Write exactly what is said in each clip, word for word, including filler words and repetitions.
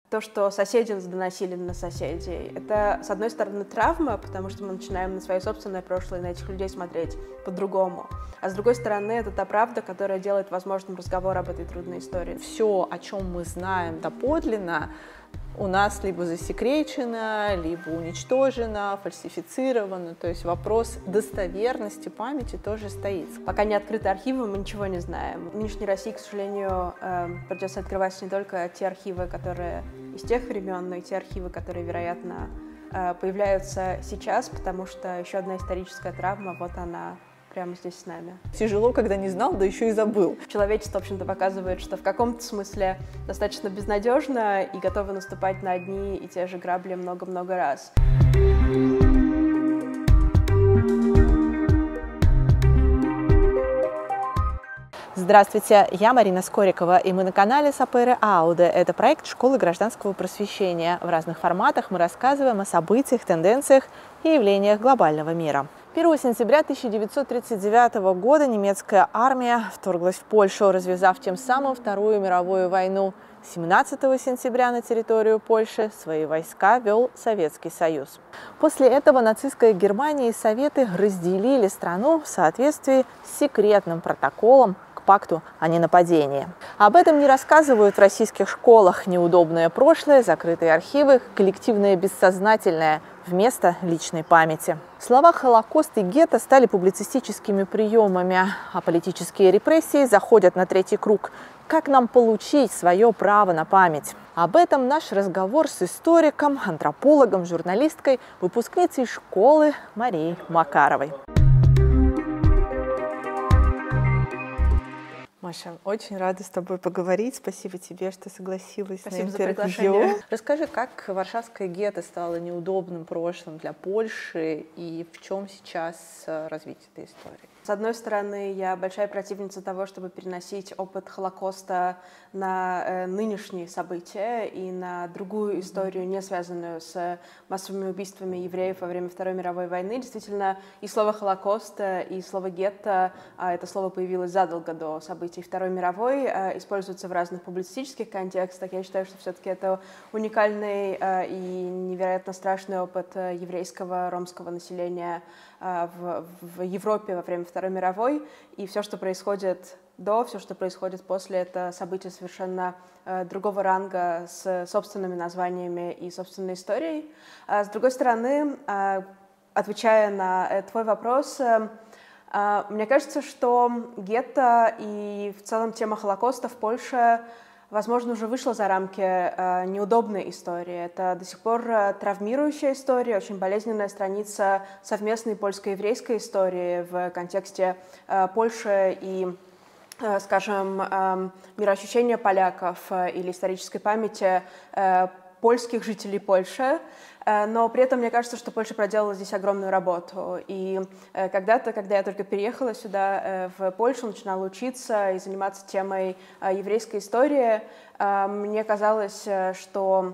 то, что соседи доносили на соседей, это, с одной стороны, травма, потому что мы начинаем на свое собственное прошлое, на этих людей смотреть по-другому. А с другой стороны, это та правда, которая делает возможным разговор об этой трудной истории. Все, о чем мы знаем доподлинно, у нас либо засекречено, либо уничтожено, фальсифицировано. То есть вопрос достоверности памяти тоже стоит. Пока не открыты архивы, мы ничего не знаем. В нынешней России, к сожалению, придется открывать не только те архивы, которые из тех времен, но и те архивы, которые, вероятно, появляются сейчас, потому что еще одна историческая травма, вот она, прямо здесь с нами. Тяжело, когда не знал, да еще и забыл. Человечество, в общем-то, показывает, что в каком-то смысле достаточно безнадежно и готово наступать на одни и те же грабли много-много раз. Здравствуйте, я Марина Скорикова, и мы на канале Сапере Ауде. Это проект Школы гражданского просвещения. В разных форматах мы рассказываем о событиях, тенденциях и явлениях глобального мира. первого сентября тысяча девятьсот тридцать девятого года немецкая армия вторглась в Польшу, развязав тем самым Вторую мировую войну. семнадцатого сентября на территорию Польши свои войска вел Советский Союз. После этого нацистская Германия и Советы разделили страну в соответствии с секретным протоколом к пакту о ненападении. Об этом не рассказывают в российских школах. Неудобное прошлое, закрытые архивы, коллективное бессознательное вместо личной памяти. Слова «Холокост» и «гетто» стали публицистическими приемами, а политические репрессии заходят на третий круг. Как нам получить свое право на память? Об этом наш разговор с историком, антропологом, журналисткой, выпускницей школы Марией Макаровой. Маша, очень рада с тобой поговорить. Спасибо тебе, что согласилась Спасибо на за интервью. приглашение. Расскажи, как варшавское гетто стало неудобным прошлым для Польши и в чем сейчас развитие этой истории? С одной стороны, я большая противница того, чтобы переносить опыт Холокоста на э, нынешние события и на другую историю, не связанную с массовыми убийствами евреев во время Второй мировой войны. Действительно, и слово «Холокост», и слово «гетто», а это слово появилось задолго до событий Второй мировой, э, используются в разных публицистических контекстах. Я считаю, что все-таки это уникальный э, и невероятно страшный опыт э, еврейского, ромского населения В, в Европе во время Второй мировой, и все, что происходит до, все, что происходит после, это события совершенно э, другого ранга с собственными названиями и собственной историей. А с другой стороны, э, отвечая на э, твой вопрос, э, э, мне кажется, что гетто и в целом тема Холокоста в Польше, возможно, уже вышла за рамки э, неудобной истории. Это до сих пор э, травмирующая история, очень болезненная страница совместной польско-еврейской истории в контексте э, Польши и, э, скажем, э, мироощущения поляков э, или исторической памяти э, польских жителей Польши. Но при этом мне кажется, что Польша проделала здесь огромную работу. И когда-то, когда я только переехала сюда, в Польшу, начинала учиться и заниматься темой еврейской истории, мне казалось, что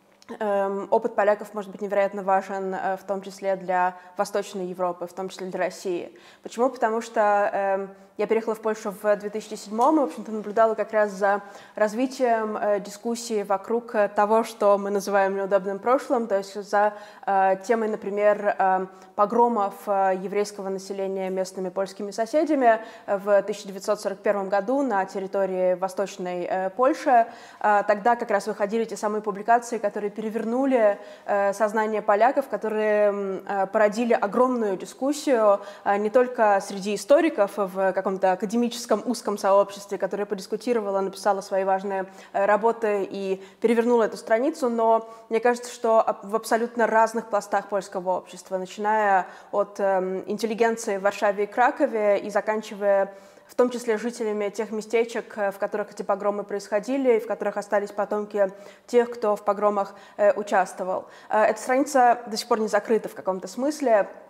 опыт поляков может быть невероятно важен, в том числе для Восточной Европы, в том числе для России. Почему? Потому что я переехала в Польшу в две тысячи седьмом и, в общем-то, наблюдала как раз за развитием э, дискуссии вокруг того, что мы называем неудобным прошлым, то есть за э, темой, например, э, погромов э, еврейского населения местными польскими соседями в тысяча девятьсот сорок первом году на территории Восточной э, Польши. Э, тогда как раз выходили те самые публикации, которые перевернули э, сознание поляков, которые э, породили огромную дискуссию э, не только среди историков в каком-то академическом узком сообществе, которое подискутировало, написало свои важные работы и перевернуло эту страницу, но мне кажется, что в абсолютно разных пластах польского общества, начиная от э, интеллигенции в Варшаве и Кракове и заканчивая в том числе жителями тех местечек, в которых эти погромы происходили, и в которых остались потомки тех, кто в погромах э, участвовал. Э, эта страница до сих пор не закрыта в каком-то смысле.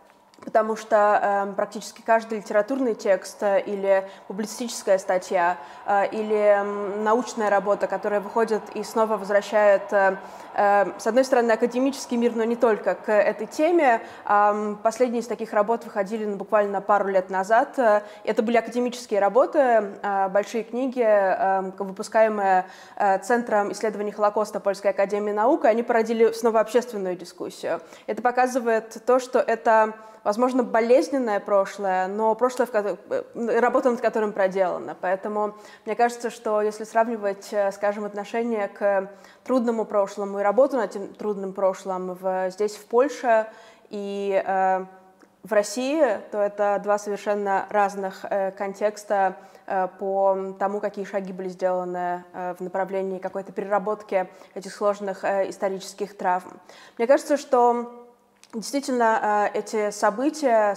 потому что э, практически каждый литературный текст э, или публицистическая статья э, или э, научная работа, которая выходит и снова возвращает, э, э, с одной стороны, академический мир, но не только, к этой теме. Э, последние из таких работ выходили ну, буквально пару лет назад. Это были академические работы, э, большие книги, э, выпускаемые э, Центром исследований Холокоста Польской академии наук. Они породили снова общественную дискуссию. Это показывает то, что это, возможно, болезненное прошлое, но прошлое, в котором, работа над которым проделана. Поэтому мне кажется, что если сравнивать, скажем, отношение к трудному прошлому и работу над этим трудным прошлым в, здесь, в Польше и э, в России, то это два совершенно разных э, контекста э, по тому, какие шаги были сделаны э, в направлении какой-то переработки этих сложных э, исторических травм. Мне кажется, что действительно, эти события,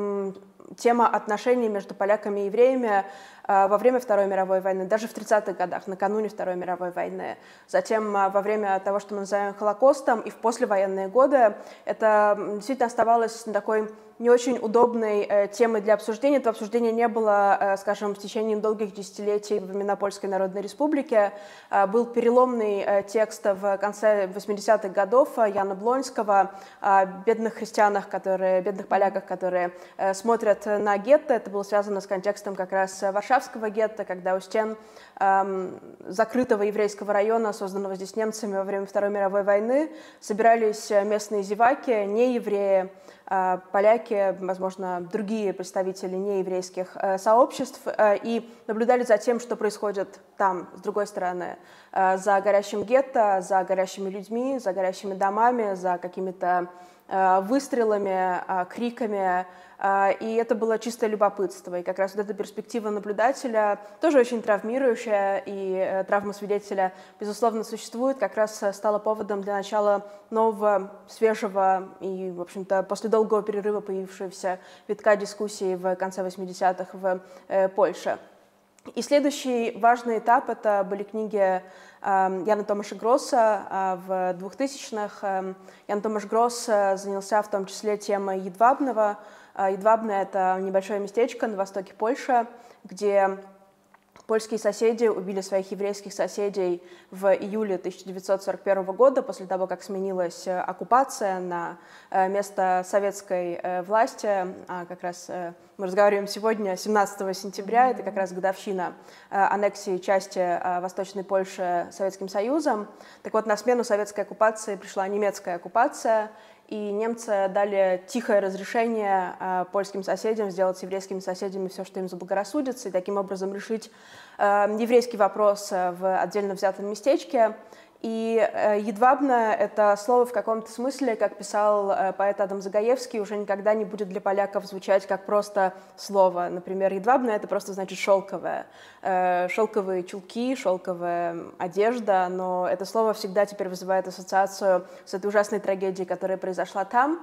тема отношений между поляками и евреями во время Второй мировой войны, даже в тридцатых годах, накануне Второй мировой войны, затем во время того, что мы называем Холокостом, и в послевоенные годы, это действительно оставалось такой не очень удобной э, темой для обсуждения. Этого обсуждения не было, э, скажем, в течение долгих десятилетий во времена Польской Народной Республики. Э, был переломный э, текст в конце восьмидесятых годов Яна Блонского о бедных христианах, которые, бедных поляках, которые э, смотрят на гетто. Это было связано с контекстом как раз Варшавского гетто, когда у стен э, закрытого еврейского района, созданного здесь немцами во время Второй мировой войны, собирались местные зеваки, не евреи, поляки, возможно, другие представители нееврейских сообществ, и наблюдали за тем, что происходит там, с другой стороны, за горящим гетто, за горящими людьми, за горящими домами, за какими-то выстрелами, криками, и это было чистое любопытство. И как раз вот эта перспектива наблюдателя, тоже очень травмирующая, и травма свидетеля, безусловно, существует, как раз стала поводом для начала нового, свежего и, в общем-то, после долгого перерыва появившегося витка дискуссий в конце восьмидесятых в Польше. И следующий важный этап — это были книги Яна Томаша Гросса в двухтысячных. Ян Томаш Гросс занялся в том числе темой Едвабного. Едвабне — это небольшое местечко на востоке Польши, где польские соседи убили своих еврейских соседей в июле тысяча девятьсот сорок первого года, после того, как сменилась оккупация на место советской власти. Как раз мы разговариваем сегодня, семнадцатого сентября, это как раз годовщина аннексии части Восточной Польши Советским Союзом. Так вот, на смену советской оккупации пришла немецкая оккупация, и немцы дали тихое разрешение э, польским соседям сделать с еврейскими соседями все, что им заблагорассудится, и таким образом решить э, еврейский вопрос в отдельно взятом местечке. И э, «едвабне» — это слово в каком-то смысле, как писал э, поэт Адам Загаевский, уже никогда не будет для поляков звучать как просто слово. Например, «едвабне» — это просто значит «шелковое». Э, шелковые чулки, шелковая одежда, но это слово всегда теперь вызывает ассоциацию с этой ужасной трагедией, которая произошла там.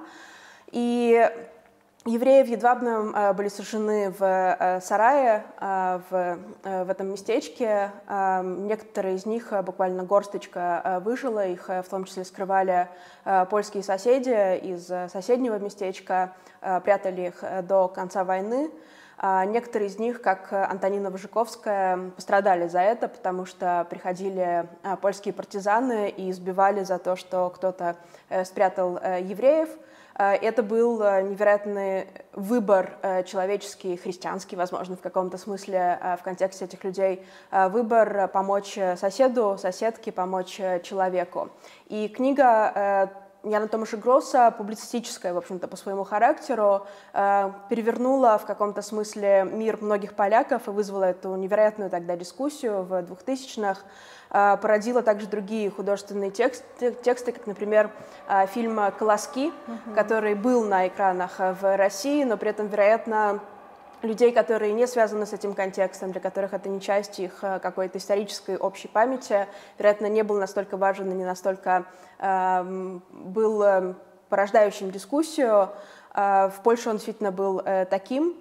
И евреи в Едвабном э, были сожжены в э, сарае, э, в, э, в этом местечке. Э, некоторые из них, э, буквально горсточка, э, выжила, их э, в том числе скрывали э, польские соседи из э, соседнего местечка, э, прятали их э, до конца войны. Э, некоторые из них, как Антонина Выжиковская, пострадали за это, потому что приходили э, польские партизаны и избивали за то, что кто-то э, спрятал э, евреев. Это был невероятный выбор человеческий, христианский, возможно, в каком-то смысле в контексте этих людей, выбор помочь соседу, соседке, помочь человеку. И книга Яна Томаша Гросса, публицистическая, в общем-то, по своему характеру, перевернула в каком-то смысле мир многих поляков и вызвала эту невероятную тогда дискуссию в двухтысячных. Породила также другие художественные тексты, тексты как, например, фильм «Колоски», uh-huh. который был на экранах в России, но при этом, вероятно, людей, которые не связаны с этим контекстом, для которых это не часть их какой-то исторической общей памяти, вероятно, не был настолько важен и не настолько э, был порождающим дискуссию. Э, в Польше он действительно был э, таким.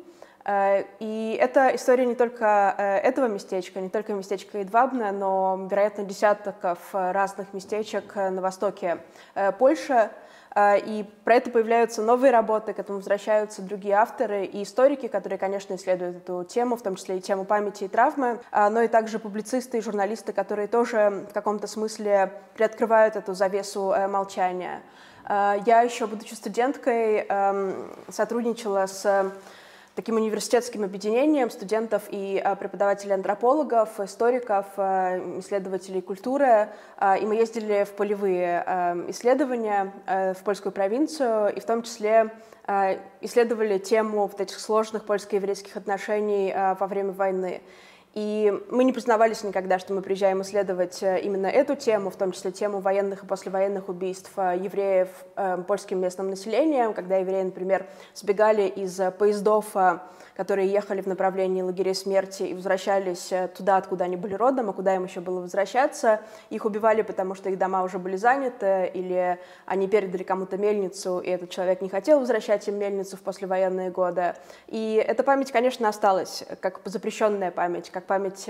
И это история не только этого местечка, не только местечка Едвабне, но, вероятно, десятков разных местечек на востоке Польши. И про это появляются новые работы, к этому возвращаются другие авторы и историки, которые, конечно, исследуют эту тему, в том числе и тему памяти и травмы, но и также публицисты и журналисты, которые тоже в каком-то смысле приоткрывают эту завесу молчания. Я еще, будучи студенткой, сотрудничала с таким университетским объединением студентов и преподавателей-антропологов, историков, исследователей культуры. И мы ездили в полевые исследования в польскую провинцию, и в том числе исследовали тему вот этих сложных польско-еврейских отношений во время войны. И мы не признавались никогда, что мы приезжаем исследовать именно эту тему, в том числе тему военных и послевоенных убийств евреев польским местным населением, когда евреи, например, сбегали из поездов, которые ехали в направлении лагерей смерти и возвращались туда, откуда они были родом, а куда им еще было возвращаться. Их убивали, потому что их дома уже были заняты, или они передали кому-то мельницу, и этот человек не хотел возвращать им мельницу в послевоенные годы. И эта память, конечно, осталась как запрещенная память, как память,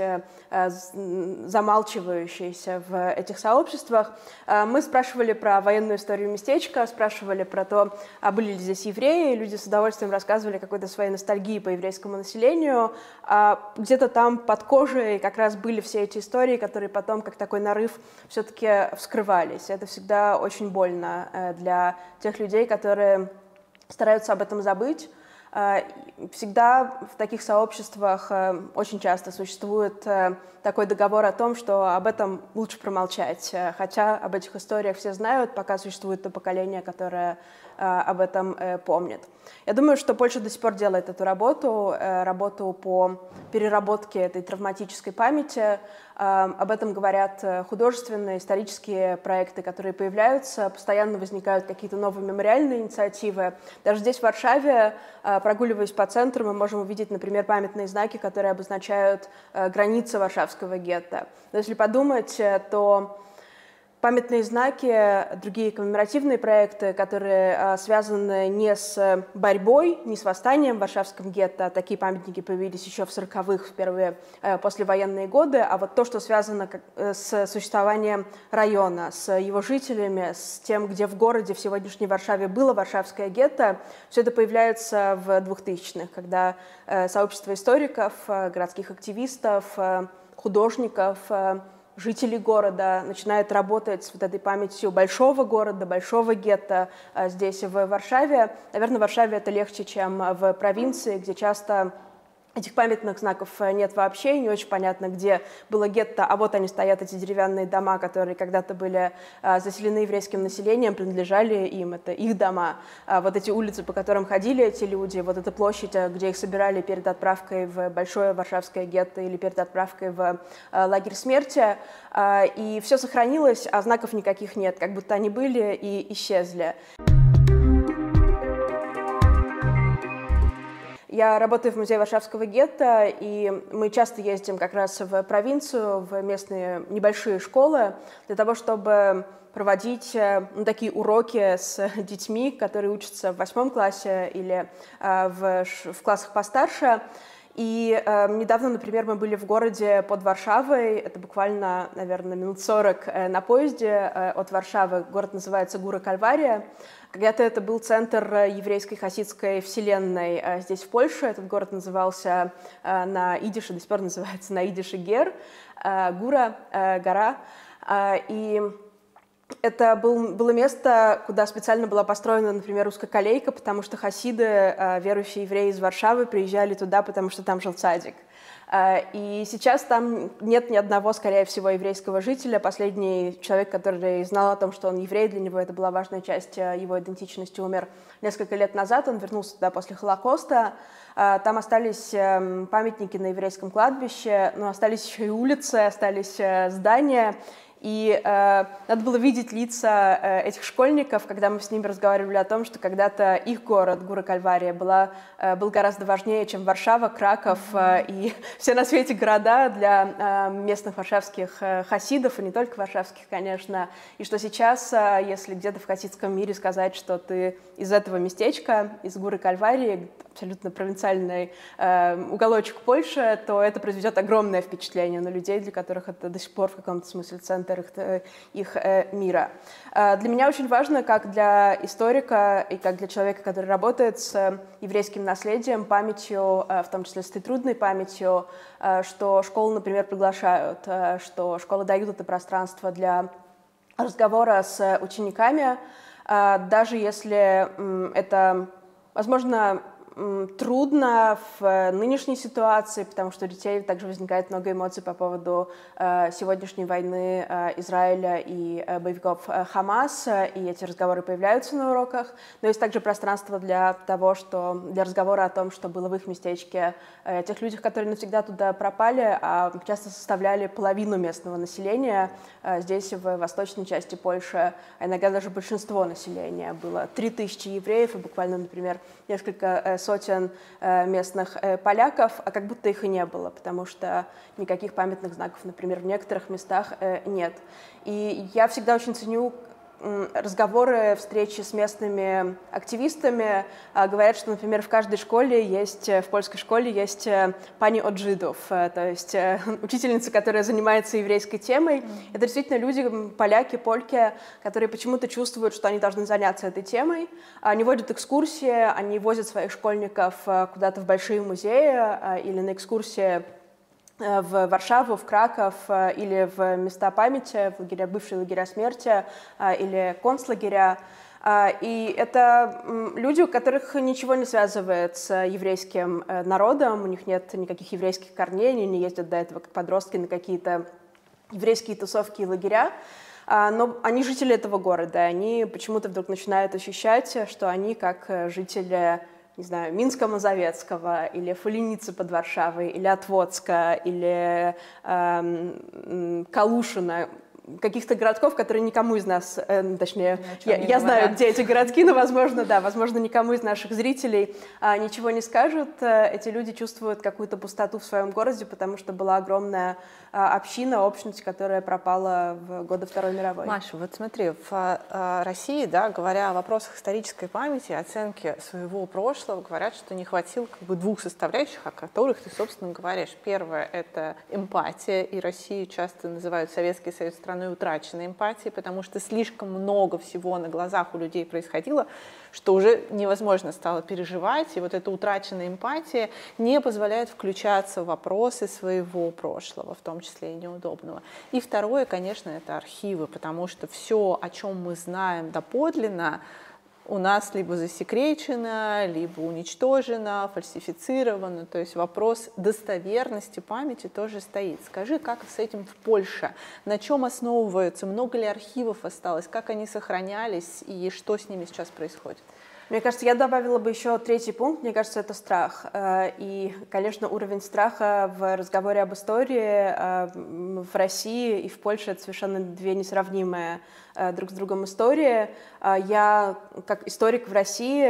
замалчивающаяся в этих сообществах. Мы спрашивали про военную историю местечка, спрашивали про то, а были ли здесь евреи, люди с удовольствием рассказывали о какой-то своей ностальгии по еврейскому населению. Где-то там под кожей как раз были все эти истории, которые потом, как такой нарыв, все-таки вскрывались. Это всегда очень больно для тех людей, которые стараются об этом забыть. Всегда в таких сообществах очень часто существует такой договор о том, что об этом лучше промолчать, хотя об этих историях все знают, пока существует то поколение, которое об этом помнит. Я думаю, что Польша до сих пор делает эту работу, работу по переработке этой травматической памяти. Об этом говорят художественные, исторические проекты, которые появляются, постоянно возникают какие-то новые мемориальные инициативы. Даже здесь, в Варшаве, прогуливаясь по центру, мы можем увидеть, например, памятные знаки, которые обозначают границы Варшавского гетто. Но если подумать, то памятные знаки, другие коммеморативные проекты, которые а, связаны не с борьбой, не с восстанием в Варшавском гетто, такие памятники появились еще в сороковых, в первые а, послевоенные годы, а вот то, что связано как, с существованием района, с его жителями, с тем, где в городе, в сегодняшней Варшаве было Варшавское гетто, все это появляется в двухтысячных, когда а, сообщество историков, а, городских активистов, а, художников, а, жители города начинают работать с вот этой памятью большого города, большого гетто здесь, в Варшаве. Наверное, в Варшаве это легче, чем в провинции, где часто этих памятных знаков нет вообще, не очень понятно, где было гетто, а вот они стоят, эти деревянные дома, которые когда-то были а, заселены еврейским населением, принадлежали им, это их дома. А вот эти улицы, по которым ходили эти люди, вот эта площадь, где их собирали перед отправкой в большое варшавское гетто или перед отправкой в а, лагерь смерти, а, и все сохранилось, а знаков никаких нет, как будто они были и исчезли. Я работаю в музее Варшавского гетто, и мы часто ездим как раз в провинцию, в местные небольшие школы, для того, чтобы проводить ну, такие уроки с детьми, которые учатся в восьмом классе или э, в, в классах постарше. И э, недавно, например, мы были в городе под Варшавой, это буквально, наверное, минут сорок э, на поезде э, от Варшавы, город называется Góra-Kalwaria. Когда-то это был центр еврейской хасидской вселенной э, здесь, в Польше. Этот город назывался э, на идише, до сих пор называется на идише Гер, э, Гура, э, гора. Э, и это был, было место, куда специально была построена, например, узкоколейка, потому что хасиды, верующие евреи из Варшавы, приезжали туда, потому что там жил цадик. И сейчас там нет ни одного, скорее всего, еврейского жителя. Последний человек, который знал о том, что он еврей, для него это была важная часть его идентичности, умер несколько лет назад. Он вернулся туда после Холокоста. Там остались памятники на еврейском кладбище, но остались еще и улицы, остались здания. И э, надо было видеть лица э, этих школьников, когда мы с ними разговаривали о том, что когда-то их город, Góra-Kalwaria, была, э, был гораздо важнее, чем Варшава, Краков э, и все на свете города для э, местных варшавских э, хасидов, и не только варшавских, конечно. И что сейчас, э, если где-то в хасидском мире сказать, что ты из этого местечка, из Góra-Kalwarii, абсолютно провинциальный э, уголочек Польши, то это произведет огромное впечатление на людей, для которых это до сих пор в каком-то смысле центр их, их э, мира. Э, для меня очень важно, как для историка и как для человека, который работает с еврейским наследием, памятью, э, в том числе с этой трудной памятью, э, что школы, например, приглашают, э, что школы дают это пространство для разговора с учениками, э, даже если э, это, возможно, трудно в нынешней ситуации, потому что у детей также возникает много эмоций по поводу э, сегодняшней войны э, Израиля и э, боевиков э, Хамас, и эти разговоры появляются на уроках, но есть также пространство для того, что, для разговора о том, что было в их местечке, э, тех людях, которые навсегда туда пропали, а часто составляли половину местного населения. Э, здесь, в восточной части Польши, а иногда даже большинство населения. Было три тысячи евреев и буквально, например, несколько э, сотен э, местных э, поляков, а как будто их и не было, потому что никаких памятных знаков, например, в некоторых местах э, нет. И я всегда очень ценю э, разговоры, встречи с местными активистами. Э, говорят, что, например, в каждой школе есть, в польской школе есть э, пани от жидов, э, то есть э, учительница, которая занимается еврейской темой. Mm-hmm. Это действительно люди, поляки, польки, которые почему-то чувствуют, что они должны заняться этой темой. Они водят экскурсии, они возят своих школьников куда-то в большие музеи или на экскурсии в Варшаву, в Краков или в места памяти, в лагеря, бывшие лагеря смерти или концлагеря. И это люди, у которых ничего не связывает с еврейским народом, у них нет никаких еврейских корней, они не ездят до этого как подростки на какие-то еврейские тусовки и лагеря. Но они жители этого города, они почему-то вдруг начинают ощущать, что они, как жители, не знаю, Минска Мазовецкого, или Фоленицы под Варшавой, или Отводска, или э, Калушина, каких-то городков, которые никому из нас, э, точнее, я, я знаю, где эти городки, но, возможно, да, возможно, никому из наших зрителей э, ничего не скажут. Эти люди чувствуют какую-то пустоту в своем городе, потому что была огромная э, община, общность, которая пропала в годы Второй мировой. Маша, вот смотри, в э, России, да, говоря о вопросах исторической памяти, оценки своего прошлого, говорят, что не хватило как бы двух составляющих, о которых ты, собственно, говоришь. Первое — это эмпатия, и Россию часто называют Советский Союз страной утраченной эмпатии, потому что слишком много всего на глазах у людей происходило, что уже невозможно стало переживать, и вот эта утраченная эмпатия не позволяет включаться в вопросы своего прошлого, в том числе и неудобного. И второе, конечно, это архивы, потому что все, о чем мы знаем доподлинно, у нас либо засекречено, либо уничтожено, фальсифицировано. То есть вопрос достоверности памяти тоже стоит. Скажи, как с этим в Польше? На чем основываются? Много ли архивов осталось? Как они сохранялись? И что с ними сейчас происходит? Мне кажется, я добавила бы еще третий пункт, мне кажется, это страх. И, конечно, уровень страха в разговоре об истории в России и в Польше — это совершенно две несравнимые друг с другом истории. Я, как историк в России,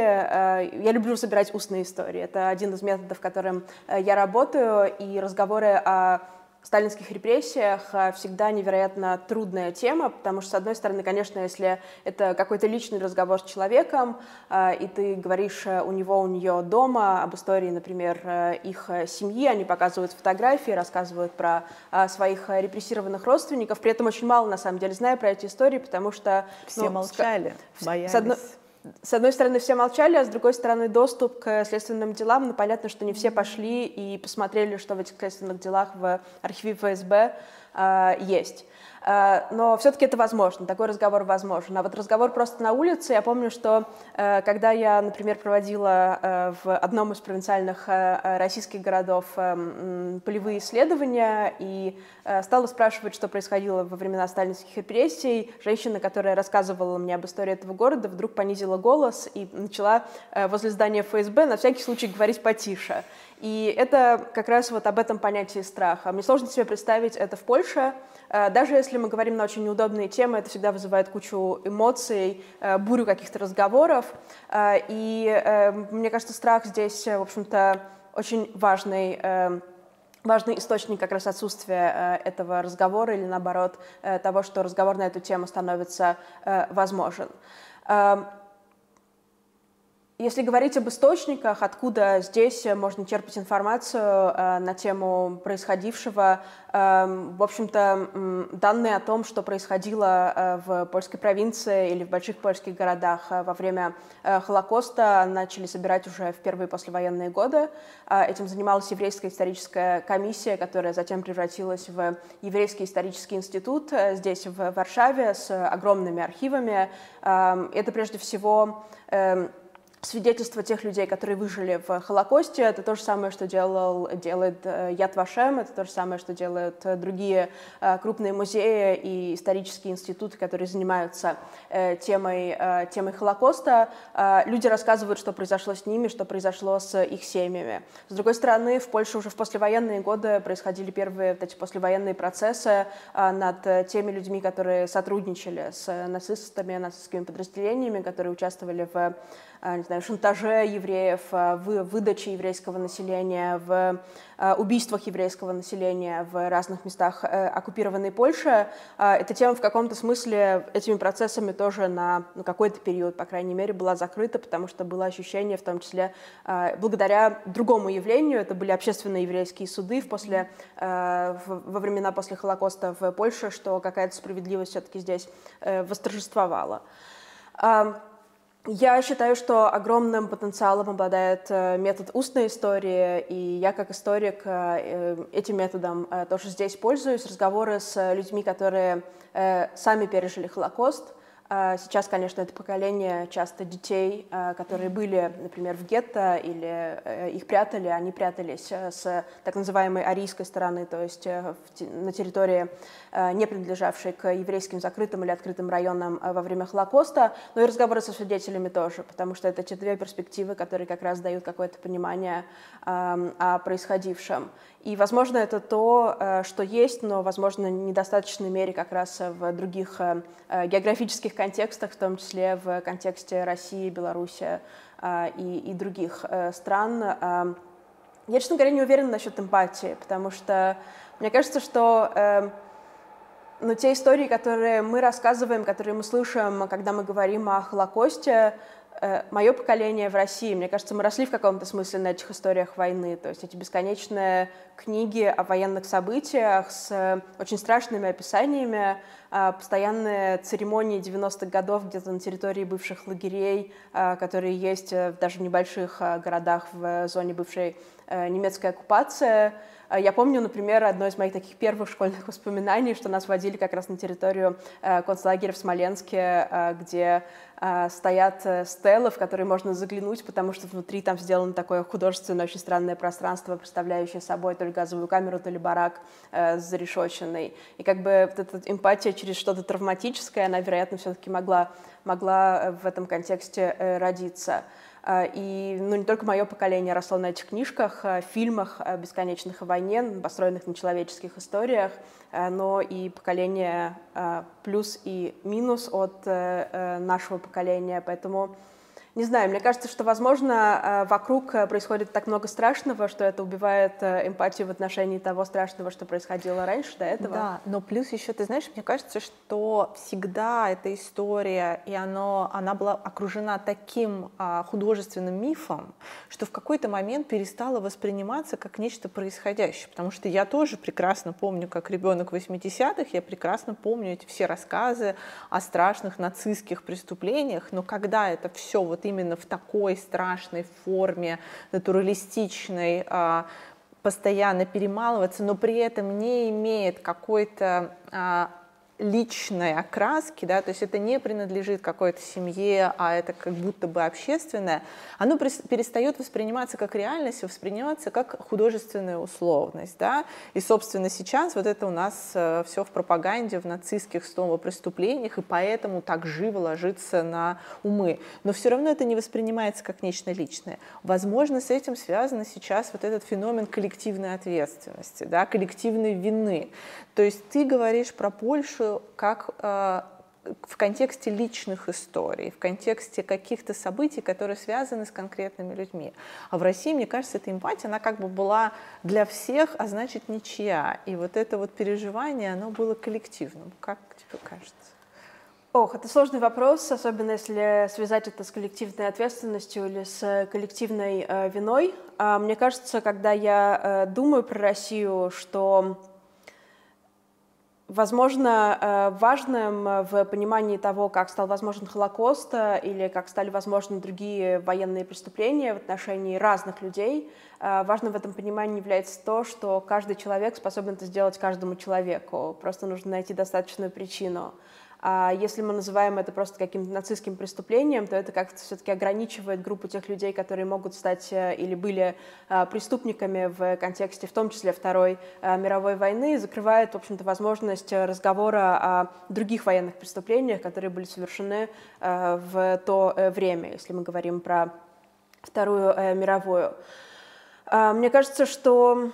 я люблю собирать устные истории. Это один из методов, которым я работаю, и разговоры о сталинских репрессиях всегда невероятно трудная тема, потому что, с одной стороны, конечно, если это какой-то личный разговор с человеком, и ты говоришь у него, у нее дома об истории, например, их семьи, они показывают фотографии, рассказывают про своих репрессированных родственников, при этом очень мало, на самом деле, знаю про эти истории, потому что... Все ну, молчали, с... боялись. С одной... С одной стороны, все молчали, а с другой стороны, доступ к следственным делам, ну, понятно, что не все пошли и посмотрели, что в этих следственных делах в архиве ФСБ э, есть. Но все-таки это возможно, такой разговор возможен. А вот разговор просто на улице, я помню, что когда я, например, проводила в одном из провинциальных российских городов полевые исследования и стала спрашивать, что происходило во времена сталинских репрессий, женщина, которая рассказывала мне об истории этого города, вдруг понизила голос и начала возле здания ФСБ на всякий случай говорить потише. И это как раз вот об этом понятии страха. Мне сложно себе представить это в Польше. Даже если мы говорим на очень неудобные темы, это всегда вызывает кучу эмоций, бурю каких-то разговоров. И мне кажется, страх здесь, в общем-то, очень важный, важный источник как раз отсутствия этого разговора или, наоборот, того, что разговор на эту тему становится возможен. Если говорить об источниках, откуда здесь можно черпать информацию э, на тему происходившего, э, в общем-то, э, данные о том, что происходило э, в польской провинции или в больших польских городах э, во время э, Холокоста, начали собирать уже в первые послевоенные годы. Э, этим занималась еврейская историческая комиссия, которая затем превратилась в Еврейский исторический институт э, здесь, в Варшаве, с огромными архивами. Э, это прежде всего... Э, свидетельства тех людей, которые выжили в Холокосте. Это то же самое, что делал, делает Яд Вашем, это то же самое, что делают другие крупные музеи и исторические институты, которые занимаются темой, темой Холокоста. Люди рассказывают, что произошло с ними, что произошло с их семьями. С другой стороны, в Польше уже в послевоенные годы происходили первые вот эти послевоенные процессы над теми людьми, которые сотрудничали с нацистами, нацистскими подразделениями, которые участвовали в не знаю, шантаже евреев, в выдаче еврейского населения, в убийствах еврейского населения в разных местах оккупированной Польши. Эта тема в каком-то смысле этими процессами тоже на ну, какой-то период, по крайней мере, была закрыта, потому что было ощущение, в том числе благодаря другому явлению, это были общественные еврейские суды в после, во времена после Холокоста в Польше, что какая-то справедливость все-таки здесь восторжествовала. Я считаю, что огромным потенциалом обладает метод устной истории, и я как историк этим методом тоже здесь пользуюсь. Разговоры с людьми, которые сами пережили Холокост. Сейчас, конечно, это поколение часто детей, которые были, например, в гетто или их прятали, они прятались с так называемой арийской стороны, то есть на территории, не принадлежавшей к еврейским закрытым или открытым районам во время Холокоста, но и разговоры со свидетелями тоже, потому что это те две перспективы, которые как раз дают какое-то понимание о происходившем. И, возможно, это то, что есть, но, возможно, в недостаточной мере как раз в других географических контекстах, в том числе в контексте России, Беларуси и, и других стран. Я, честно говоря, не уверена насчет эмпатии, потому что мне кажется, что ну, те истории, которые мы рассказываем, которые мы слышим, когда мы говорим о Холокосте, мое поколение в России, мне кажется, мы росли в каком-то смысле на этих историях войны, то есть эти бесконечные книги о военных событиях с очень страшными описаниями, постоянные церемонии девяностых годов где-то на территории бывших лагерей, которые есть даже в небольших городах в зоне бывшей немецкой оккупации. Я помню, например, одно из моих таких первых школьных воспоминаний, что нас водили как раз на территорию концлагеря в Смоленске, где стоят стелы, в которые можно заглянуть, потому что внутри там сделано такое художественное, очень странное пространство, представляющее собой то ли газовую камеру, то ли барак э, зарешоченный. И как бы вот эта эмпатия через что-то травматическое, она, вероятно, все-таки могла, могла в этом контексте э, родиться. И ну, не только мое поколение росло на этих книжках, фильмах бесконечных о войне, построенных на человеческих историях, но и поколение плюс и минус от нашего поколения. Поэтому, не знаю, мне кажется, что, возможно, вокруг происходит так много страшного, что это убивает эмпатию в отношении того страшного, что происходило раньше, до этого. Да, но плюс еще, ты знаешь, мне кажется, что всегда эта история, и оно, она была окружена таким а, художественным мифом, что в какой-то момент перестала восприниматься как нечто происходящее. Потому что я тоже прекрасно помню, как ребенок восьмидесятых, я прекрасно помню эти все рассказы о страшных нацистских преступлениях, но когда это все вот именно в такой страшной форме, натуралистичной, постоянно перемалываться, но при этом не имеет какой-то личной окраски, да, то есть это не принадлежит какой-то семье, а это как будто бы общественное, оно перестает восприниматься как реальность, а восприниматься как художественная условность, да, и, собственно, сейчас вот это у нас э, все в пропаганде, в нацистских снова преступлениях, и поэтому так живо ложится на умы, но все равно это не воспринимается как нечто личное. Возможно, с этим связан сейчас вот этот феномен коллективной ответственности, да, коллективной вины, то есть ты говоришь про Польшу как э, в контексте личных историй, в контексте каких-то событий, которые связаны с конкретными людьми. А в России, мне кажется, эта эмпатия, она как бы была для всех, а значит ничья. И вот это вот переживание, оно было коллективным. Как тебе кажется? Ох, это сложный вопрос, особенно если связать это с коллективной ответственностью или с коллективной э, виной. А мне кажется, когда я э, думаю про Россию, что, возможно, э, важным в понимании того, как стал возможен Холокост э, или как стали возможны другие военные преступления в отношении разных людей, э, важным в этом понимании является то, что каждый человек способен это сделать каждому человеку. Просто нужно найти достаточную причину. А если мы называем это просто каким-то нацистским преступлением, то это как-то все-таки ограничивает группу тех людей, которые могут стать или были преступниками в контексте, в том числе, Второй мировой войны, закрывает, в общем-то, возможность разговора о других военных преступлениях, которые были совершены в то время, если мы говорим про Вторую мировую. Мне кажется, что...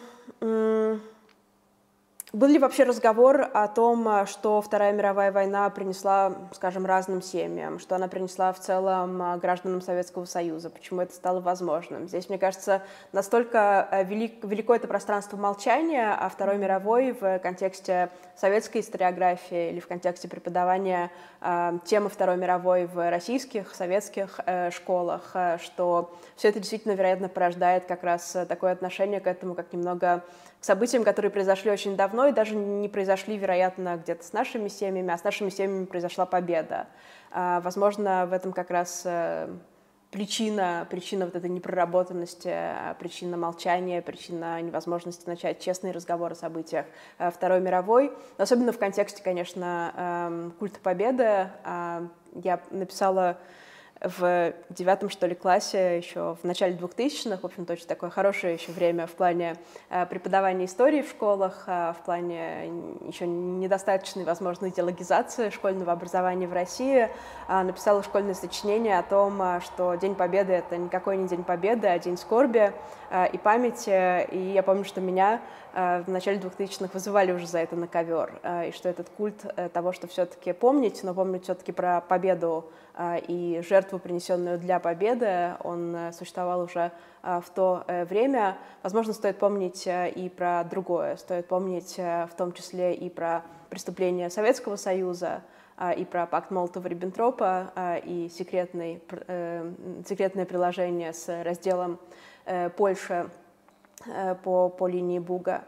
Был ли вообще разговор о том, что Вторая мировая война принесла, скажем, разным семьям, что она принесла в целом гражданам Советского Союза, почему это стало возможным? Здесь, мне кажется, настолько велик, велико это пространство молчания о Второй мировой в контексте советской историографии или в контексте преподавания э, темы Второй мировой в российских, советских э, школах, э, что все это действительно, вероятно, порождает как раз такое отношение к этому, как немного к событиям, которые произошли очень давно и даже не произошли, вероятно, где-то с нашими семьями, а с нашими семьями произошла победа. А, возможно, в этом как раз э, причина, причина вот этой непроработанности, причина молчания, причина невозможности начать честный разговор о событиях э, Второй мировой. Но особенно в контексте, конечно, э, культа победы. Э, я написала в девятом, что ли, классе, еще в начале двухтысячных, в общем-то, очень такое хорошее еще время в плане э, преподавания истории в школах, э, в плане еще недостаточной, возможно, идеологизации школьного образования в России. Э, написала школьное сочинение о том, э, что День Победы — это никакой не День Победы, а День скорби э, и памяти. И я помню, что меня э, в начале двухтысячных вызывали уже за это на ковер, э, и что этот культ э, того, что все-таки помнить, но помнить все-таки про победу и жертву, принесенную для победы, он существовал уже в то время. Возможно, стоит помнить и про другое. Стоит помнить в том числе и про преступления Советского Союза, и про пакт Молотова-Риббентропа, и секретный, секретное приложение с разделом Польши по, по линии Буга.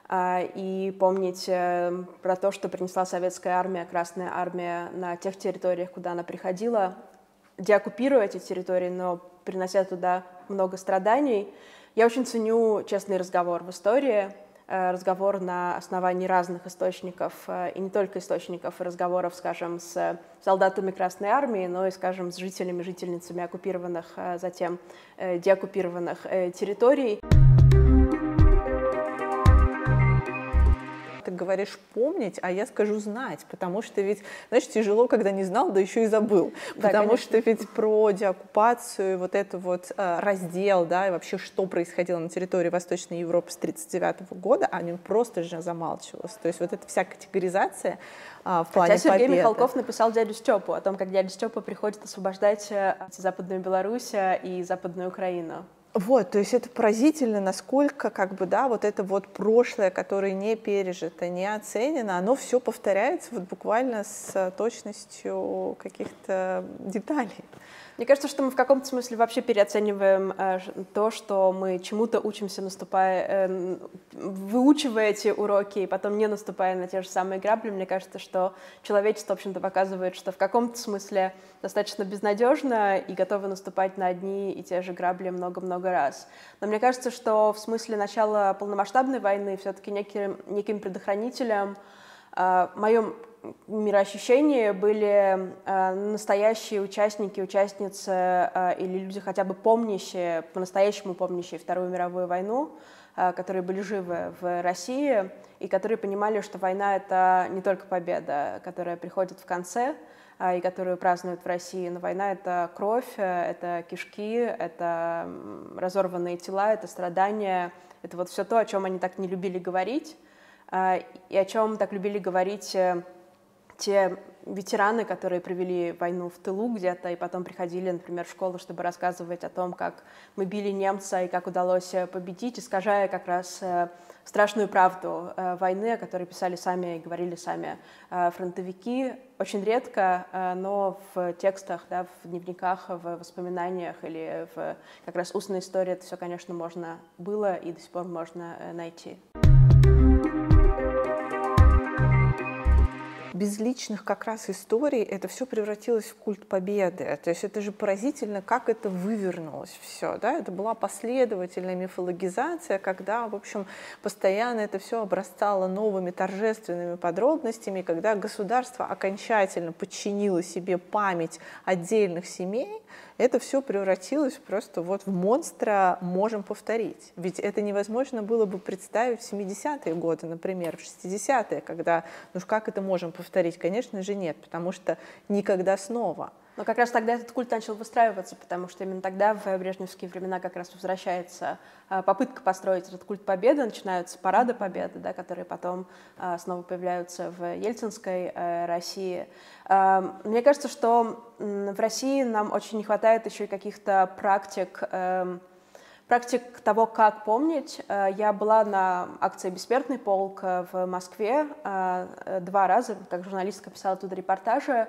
И помнить про то, что принесла советская армия, Красная армия на тех территориях, куда она приходила, деоккупируя эти территории, но принося туда много страданий. Я очень ценю честный разговор в истории, разговор на основании разных источников, и не только источников, разговоров, скажем, с солдатами Красной армии, но и, скажем, с жителями, жительницами оккупированных, затем деоккупированных территорий. Ты говоришь помнить, а я скажу знать, потому что ведь, знаешь, тяжело, когда не знал, да еще и забыл, да, потому конечно. Что ведь про деоккупацию, вот это вот э, раздел, да, и вообще, что происходило на территории Восточной Европы с тысяча девятьсот тридцать девятого года, о нем просто же замалчивалось, то есть вот эта вся категоризация э, в плане Хотя Сергей победы. Михалков написал «Дядю Степу» о том, как дядя Степа приходит освобождать Западную Белоруссию и Западную Украину. Вот, то есть это поразительно, насколько, как бы, да, вот это вот прошлое, которое не пережито, не оценено, оно все повторяется вот буквально с точностью каких-то деталей. Мне кажется, что мы в каком-то смысле вообще переоцениваем э, то, что мы чему-то учимся, наступая, э, выучивая эти уроки, и потом не наступая на те же самые грабли. Мне кажется, что человечество, в общем-то, показывает, что в каком-то смысле достаточно безнадежно и готово наступать на одни и те же грабли много-много раз. Но мне кажется, что в смысле начала полномасштабной войны все-таки неким, неким предохранителем э, в моем мироощущения были э, настоящие участники, участницы э, или люди, хотя бы помнящие, по-настоящему помнящие Вторую мировую войну, э, которые были живы в России и которые понимали, что война — это не только победа, которая приходит в конце э, и которую празднуют в России, но война — это кровь, это кишки, это разорванные тела, это страдания, это вот все то, о чем они так не любили говорить э, и о чем так любили говорить те ветераны, которые провели войну в тылу где-то и потом приходили, например, в школу, чтобы рассказывать о том, как мы били немца и как удалось победить, искажая как раз страшную правду войны, о которой писали сами и говорили сами фронтовики. Очень редко, но в текстах, да, в дневниках, в воспоминаниях или в как раз устной истории это все, конечно, можно было и до сих пор можно найти. Без личных как раз историй это все превратилось в культ победы. То есть это же поразительно, как это вывернулось все. Да? Это была последовательная мифологизация, когда, в общем, постоянно это все обрастало новыми торжественными подробностями, когда государство окончательно подчинило себе память отдельных семей, это все превратилось просто вот в монстра «можем повторить». Ведь это невозможно было бы представить в семидесятые годы, например, в шестидесятые, когда, ну как это можем повторить? Конечно же нет, потому что никогда снова. Но как раз тогда этот культ начал выстраиваться, потому что именно тогда, в брежневские времена, как раз возвращается попытка построить этот культ победы, начинаются парады победы, да, которые потом снова появляются в ельцинской России. Мне кажется, что в России нам очень не хватает еще и каких-то практик, практик того, как помнить. Я была на акции «Бессмертный полк» в Москве два раза, как журналистка писала оттуда репортажи.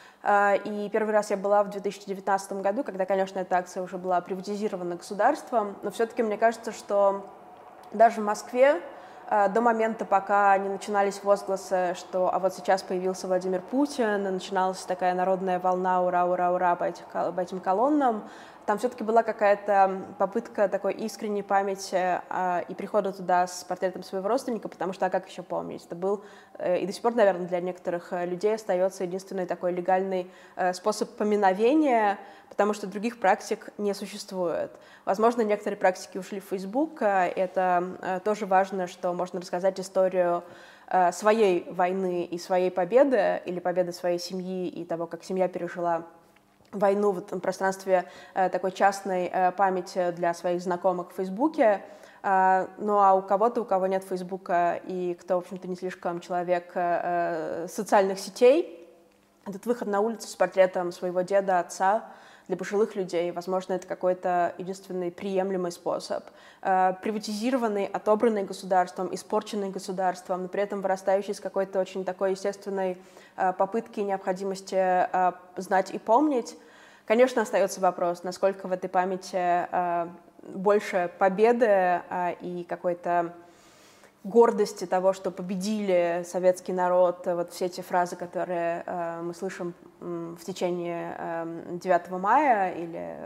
И первый раз я была в две тысячи девятнадцатом году, когда, конечно, эта акция уже была приватизирована государством, но все-таки мне кажется, что даже в Москве до момента, пока не начинались возгласы, что а вот сейчас появился Владимир Путин, и начиналась такая народная волна «Ура, ура, ура» по, этих, по этим колоннам, там все-таки была какая-то попытка такой искренней памяти а, и прихода туда с портретом своего родственника, потому что, а как еще помнить? Это был э, и до сих пор, наверное, для некоторых людей остается единственный такой легальный э, способ поминовения, потому что других практик не существует. Возможно, некоторые практики ушли в Facebook. Это э, тоже важно, что можно рассказать историю э, своей войны и своей победы, или победы своей семьи и того, как семья пережила войну в этом пространстве э, такой частной э, памяти для своих знакомых в Фейсбуке. Э, ну а у кого-то, у кого нет Фейсбука и кто, в общем-то, не слишком человек э, социальных сетей, этот выход на улицу с портретом своего деда, отца для пожилых людей, возможно, это какой-то единственный приемлемый способ. Э, приватизированный, отобранный государством, испорченный государством, но при этом вырастающий из какой-то очень такой естественной э, попытки и необходимости э, знать и помнить. Конечно, остается вопрос, насколько в этой памяти э, больше победы э, и какой-то гордости того, что победили советский народ, вот все эти фразы, которые э, мы слышим э, в течение э, девятого мая или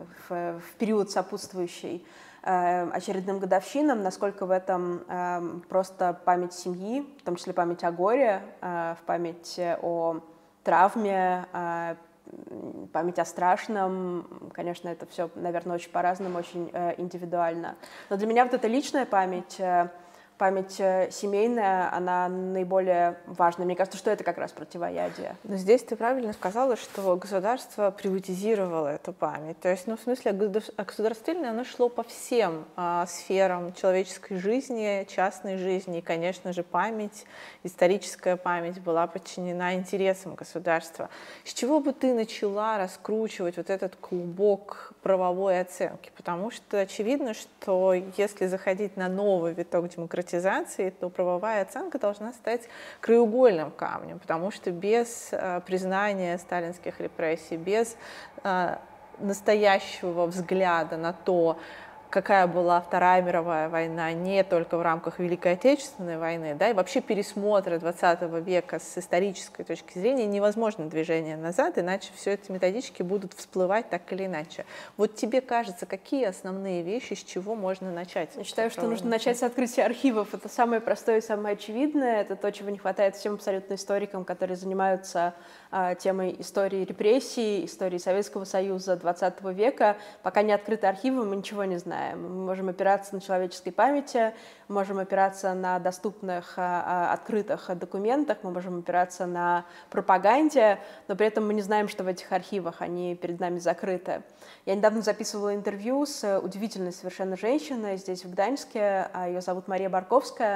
в, в период сопутствующий э, очередным годовщинам, насколько в этом э, просто память семьи, в том числе память о горе, э, в память о травме, э, память о страшном. Конечно, это все, наверное, очень по-разному, очень э, индивидуально. Но для меня вот эта личная память, э, память семейная, она наиболее важна. Мне кажется, что это как раз противоядие. Но здесь ты правильно сказала, что государство приватизировало эту память. То есть, ну, в смысле, государственное, оно шло по всем а, сферам человеческой жизни, частной жизни. И, конечно же, память, историческая память была подчинена интересам государства. С чего бы ты начала раскручивать вот этот клубок правовой оценки? Потому что очевидно, что если заходить на новый виток демократизации, то правовая оценка должна стать краеугольным камнем, потому что без э, признания сталинских репрессий, без э, настоящего взгляда на то, какая была Вторая мировая война не только в рамках Великой Отечественной войны, да, и вообще пересмотра двадцатого века с исторической точки зрения невозможно движение назад, иначе все эти методички будут всплывать так или иначе. Вот тебе кажется, какие основные вещи, с чего можно начать? Я считаю, что нужно начать с открытия архивов. Это самое простое и самое очевидное. Это то, чего не хватает всем абсолютно историкам, которые занимаются а, темой истории репрессий, истории Советского Союза двадцатого века. Пока не открыты архивы, мы ничего не знаем. Мы можем опираться на человеческой памяти, можем опираться на доступных, открытых документах, мы можем опираться на пропаганде, но при этом мы не знаем, что в этих архивах, они перед нами закрыты. Я недавно записывала интервью с удивительной совершенно женщиной здесь, в Гданьске, ее зовут Мария Барковская.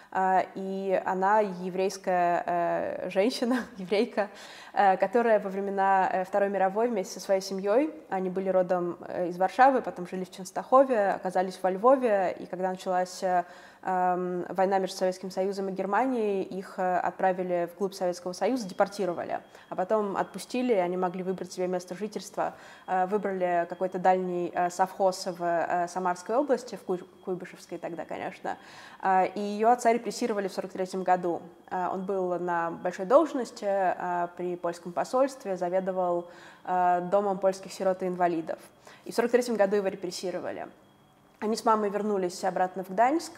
И она еврейская женщина, еврейка, которая во времена Второй мировой вместе со своей семьей, они были родом из Варшавы, потом жили в Ченстахове, оказались во Львове, и когда началась война между Советским Союзом и Германией, их отправили вглубь Советского Союза, депортировали, а потом отпустили, и они могли выбрать себе место жительства, выбрали какой-то дальний совхоз в Самарской области, в Куйбышевской тогда, конечно, и ее отца репрессировали в сорок третьем году. Он был на большой должности при польском посольстве, заведовал домом польских сирот и инвалидов, и в сорок третьем году его репрессировали. Они с мамой вернулись обратно в Гданьск,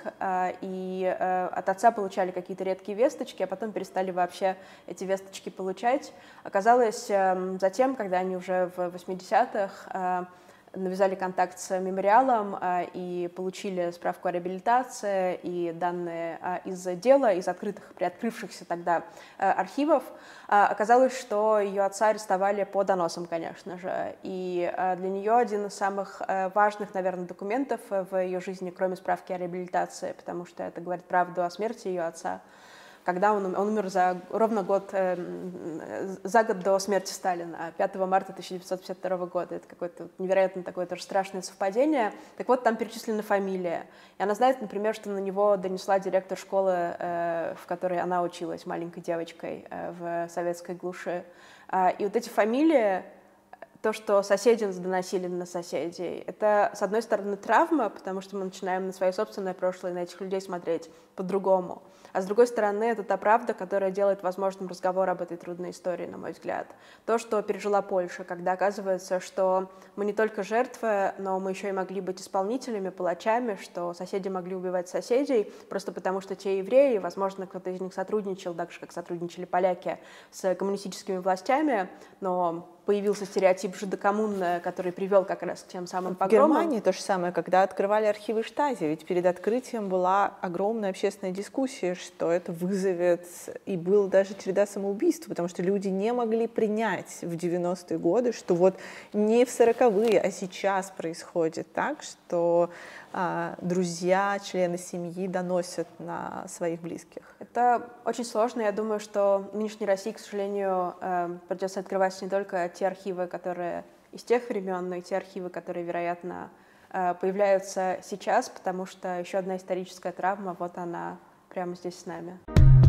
и от отца получали какие-то редкие весточки, а потом перестали вообще эти весточки получать. Оказалось, затем, когда они уже в восьмидесятых навязали контакт с мемориалом и получили справку о реабилитации и данные из дела, из открытых, приоткрывшихся тогда архивов, оказалось, что ее отца арестовали по доносам, конечно же. И для нее один из самых важных, наверное, документов в ее жизни, кроме справки о реабилитации, потому что это говорит правду о смерти ее отца, когда он, он умер за ровно год, э, за год до смерти Сталина, пятого марта тысяча девятьсот пятьдесят второго года. Это какое-то невероятно такое тоже страшное совпадение. Так вот, там перечислены фамилии. И она знает, например, что на него донесла директор школы, э, в которой она училась маленькой девочкой э, в советской глуши. А, и вот эти фамилии, то, что соседи доносили на соседей, это, с одной стороны, травма, потому что мы начинаем на свое собственное прошлое, на этих людей смотреть по-другому. А с другой стороны, это та правда, которая делает возможным разговор об этой трудной истории, на мой взгляд. То, что пережила Польша, когда оказывается, что мы не только жертвы, но мы еще и могли быть исполнителями, палачами, что соседи могли убивать соседей, просто потому что те евреи, возможно, кто-то из них сотрудничал, так же, как сотрудничали поляки с коммунистическими властями, но появился стереотип жидокоммуна, который привел как раз к тем самым погромам. В Германии то же самое, когда открывали архивы Штази, ведь перед открытием была огромная общественная дискуссия, что это вызовет, и была даже череда самоубийств, потому что люди не могли принять в девяностые годы, что вот не в сороковые, а сейчас происходит так, что а, друзья, члены семьи доносят на своих близких. Это очень сложно. Я думаю, что в нынешней России, к сожалению, придется открывать не только те архивы, которые из тех времен, но и те архивы, которые, вероятно, появляются сейчас, потому что еще одна историческая травма, вот она прямо здесь с нами.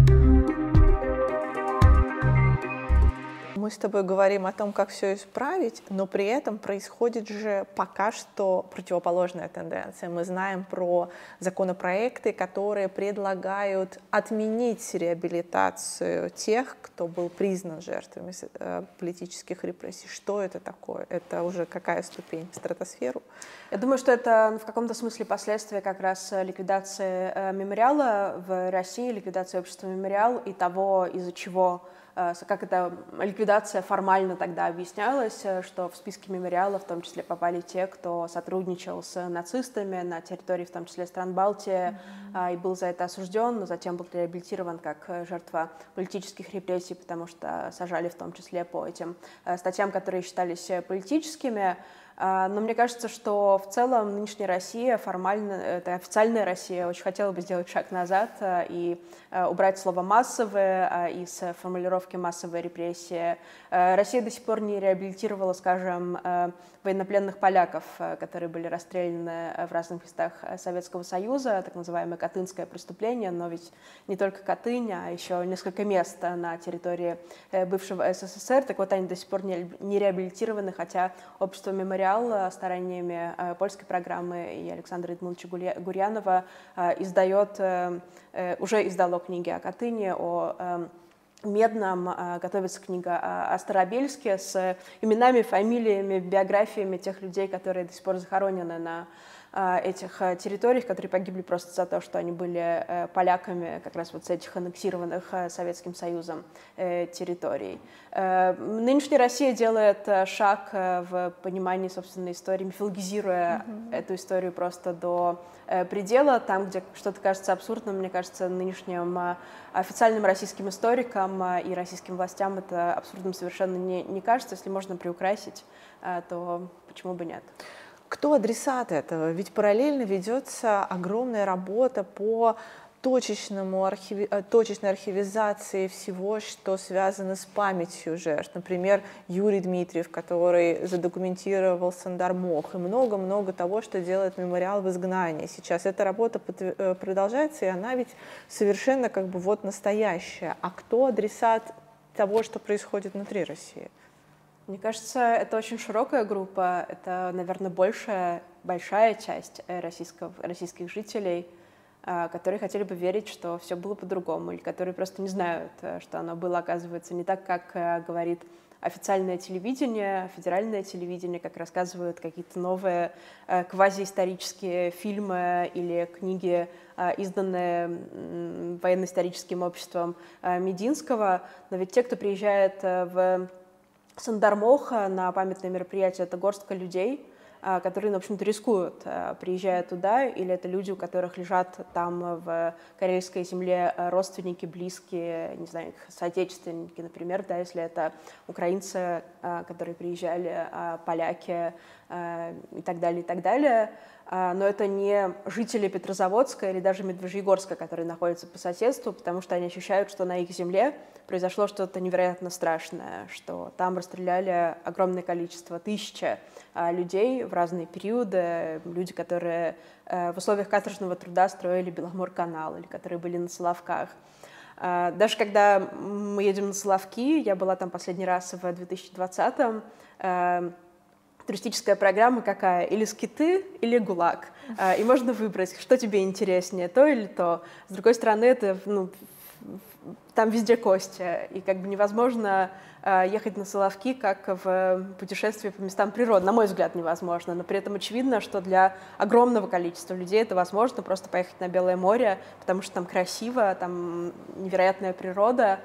Мы с тобой говорим о том, как все исправить, но при этом происходит же пока что противоположная тенденция. Мы знаем про законопроекты, которые предлагают отменить реабилитацию тех, кто был признан жертвами политических репрессий. Что это такое? Это уже какая ступень? В стратосферу? Я думаю, что это в каком-то смысле последствия как раз ликвидации мемориала в России, ликвидации общества «Мемориал» и того, из-за чего, как эта ликвидация формально тогда объяснялась, что в списке мемориала в том числе попали те, кто сотрудничал с нацистами на территории, в том числе стран Балтии, mm-hmm. и был за это осужден, но затем был реабилитирован как жертва политических репрессий, потому что сажали в том числе по этим статьям, которые считались политическими. Но мне кажется, что в целом нынешняя Россия, формально, это официальная Россия, очень хотела бы сделать шаг назад и убрать слово «массовые» из формулировки «массовые репрессии». Россия до сих пор не реабилитировала, скажем, военнопленных поляков, которые были расстреляны в разных местах Советского Союза, так называемое Катынское преступление, но ведь не только Катынь, а еще несколько мест на территории бывшего СССР. Так вот, они до сих пор не реабилитированы, хотя общество «Мемориал» стараниями польской программы и Александра Эдмундовича Гурьянова издает, уже издало книги о Катыни, о Медном, готовится книга о Старобельске с именами, фамилиями, биографиями тех людей, которые до сих пор захоронены на этих территориях, которые погибли просто за то, что они были поляками как раз вот с этих аннексированных Советским Союзом территорий. Нынешняя Россия делает шаг в понимании собственной истории, мифологизируя mm-hmm. эту историю просто до предела. Там, где что-то кажется абсурдным, мне кажется, нынешним официальным российским историкам и российским властям это абсурдным совершенно не, не кажется. Если можно приукрасить, то почему бы нет? Кто адресат этого? Ведь параллельно ведется огромная работа по точечному архиви... точечной архивизации всего, что связано с памятью жертв. Например, Юрий Дмитриев, который задокументировал Сандармох, и много-много того, что делает мемориал в изгнании. Сейчас эта работа продолжается, и она ведь совершенно как бы вот настоящая. А кто адресат того, что происходит внутри России? Мне кажется, это очень широкая группа, это, наверное, большая, большая часть российского, российских жителей, которые хотели бы верить, что все было по-другому, или которые просто не знают, что оно было, оказывается, не так, как говорит официальное телевидение, федеральное телевидение, как рассказывают какие-то новые квазиисторические фильмы или книги, изданные военно-историческим обществом Мединского. Но ведь те, кто приезжает в Сандармох на памятное мероприятие, это горстка людей, которые, в общем-то, рискуют, приезжая туда, или это люди, у которых лежат там в карельской земле родственники, близкие, не знаю, их соотечественники, например, да, если это украинцы, которые приезжали, поляки и так далее, и так далее. Но это не жители Петрозаводска или даже Медвежьегорска, которые находятся по соседству, потому что они ощущают, что на их земле произошло что-то невероятно страшное, что там расстреляли огромное количество, тысячи людей в разные периоды, люди, которые в условиях каторжного труда строили Беломор-канал или которые были на Соловках. Даже когда мы едем на Соловки, я была там последний раз в две тысячи двадцатом, туристическая программа какая? Или скиты, или ГУЛАГ. И можно выбрать, что тебе интереснее, то или то. С другой стороны, это, ну, там везде кости, и как бы невозможно ехать на Соловки, как в путешествии по местам природы. На мой взгляд, невозможно, но при этом очевидно, что для огромного количества людей это возможно, просто поехать на Белое море, потому что там красиво, там невероятная природа,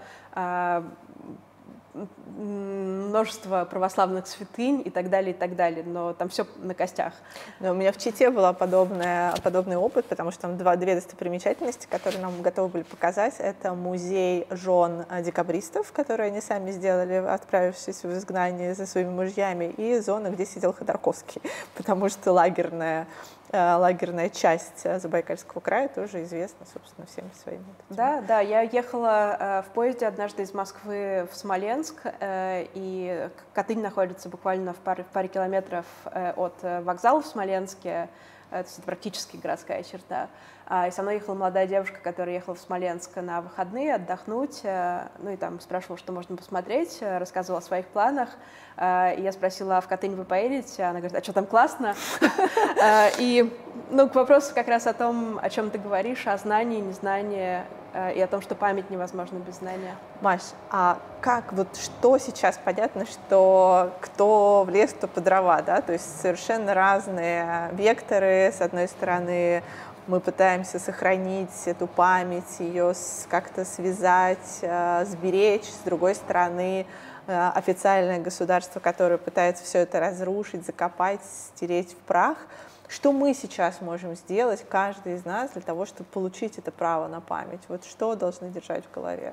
множество православных святынь и так далее, и так далее, но там все на костях. Но у меня в Чите был подобный опыт, потому что там два, две достопримечательности, которые нам готовы были показать. Это музей жен декабристов, которые они сами сделали, отправившись в изгнание за своими мужьями, и зона, где сидел Ходорковский, потому что лагерная лагерная часть Забайкальского края тоже известна, собственно, всем своим. Да, да, я ехала э, в поезде однажды из Москвы в Смоленск, э, и Катынь находится буквально в паре, в паре километров э, от вокзала в Смоленске, э, то есть это практически городская черта. И со мной ехала молодая девушка, которая ехала в Смоленск на выходные отдохнуть, ну и там спрашивала, что можно посмотреть, рассказывала о своих планах. И я спросила, а в Катынь вы поедете? Она говорит, а что там классно? И ну, к вопросу как раз о том, о чем ты говоришь, о знании, незнании и о том, что память невозможна без знания. Маш, а как, вот что сейчас понятно, что кто в лес, кто по дрова, да? То есть совершенно разные векторы, с одной стороны, мы пытаемся сохранить эту память, ее как-то связать, сберечь. С другой стороны, официальное государство, которое пытается все это разрушить, закопать, стереть в прах. Что мы сейчас можем сделать, каждый из нас, для того, чтобы получить это право на память? Вот что должны держать в голове?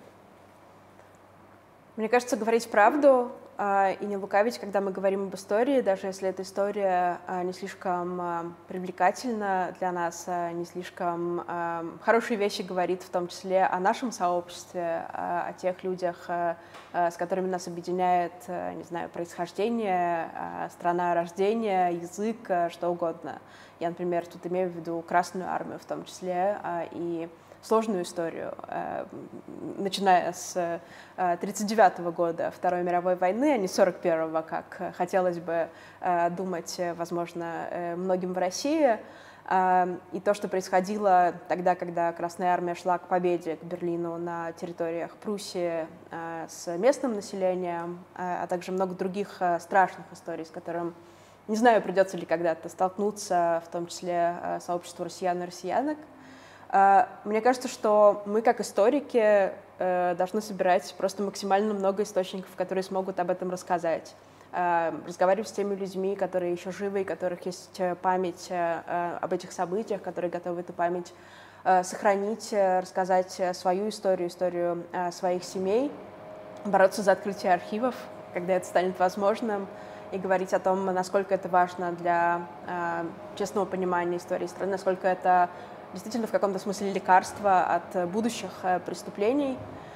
Мне кажется, говорить правду э, и не лукавить, когда мы говорим об истории, даже если эта история э, не слишком э, привлекательна для нас, э, не слишком э, хорошие вещи говорит, в том числе о нашем сообществе, э, о тех людях, э, э, с которыми нас объединяет, э, не знаю, происхождение, э, страна рождения, язык, э, что угодно. Я, например, тут имею в виду Красную армию в том числе, э, и сложную историю, начиная с тридцать девятого года Второй мировой войны, а не сорок первого, как хотелось бы думать, возможно, многим в России. И то, что происходило тогда, когда Красная армия шла к победе, к Берлину на территориях Пруссии с местным населением, а также много других страшных историй, с которым, не знаю, придется ли когда-то столкнуться, в том числе сообществу россиян и россиянок. Мне кажется, что мы, как историки, должны собирать просто максимально много источников, которые смогут об этом рассказать. Разговаривать с теми людьми, которые еще живы, у которых есть память об этих событиях, которые готовы эту память сохранить, рассказать свою историю, историю своих семей, бороться за открытие архивов, когда это станет возможным, и говорить о том, насколько это важно для честного понимания истории страны, насколько это действительно в каком-то смысле лекарство от будущих преступлений.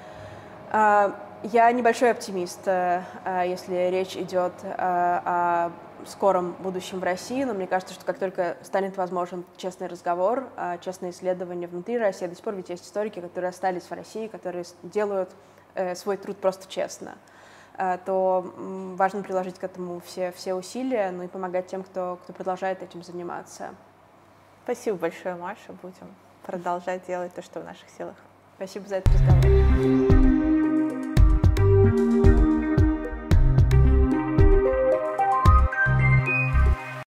Я небольшой оптимист, если речь идет о скором будущем в России, но мне кажется, что как только станет возможен честный разговор, честные исследования внутри России, до сих пор ведь есть историки, которые остались в России, которые делают свой труд просто честно, то важно приложить к этому все, все усилия, ну и помогать тем, кто, кто продолжает этим заниматься. Спасибо большое, Маша. Будем продолжать делать то, что в наших силах. Спасибо за этот разговор.